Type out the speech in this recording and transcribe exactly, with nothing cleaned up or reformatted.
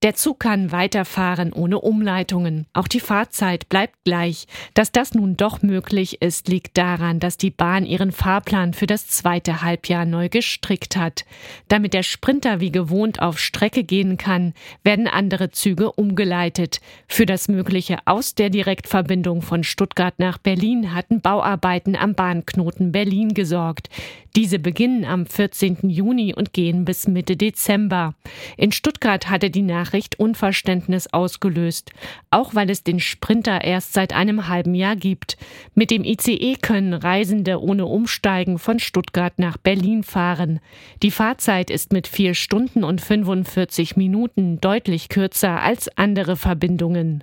Der Zug kann weiterfahren ohne Umleitungen. Auch die Fahrzeit bleibt gleich. Dass das nun doch möglich ist, liegt daran, dass die Bahn ihren Fahrplan für das zweite Halbjahr neu gestrickt hat. Damit der Sprinter wie gewohnt auf Strecke gehen kann, werden andere Züge umgeleitet. Für das mögliche Aus der Direktverbindung von Stuttgart nach Berlin hatten Bauarbeiten am Bahnknoten Berlin gesorgt. Diese beginnen am vierzehnten Juni und gehen bis Mitte Dezember. In Stuttgart hatte die Nachricht Unverständnis ausgelöst, auch weil es den Sprinter erst seit einem halben Jahr gibt. Mit dem I C E können Reisende ohne Umsteigen von Stuttgart nach Berlin fahren. Die Fahrzeit ist mit vier Stunden und fünfundvierzig Minuten deutlich kürzer als andere Verbindungen.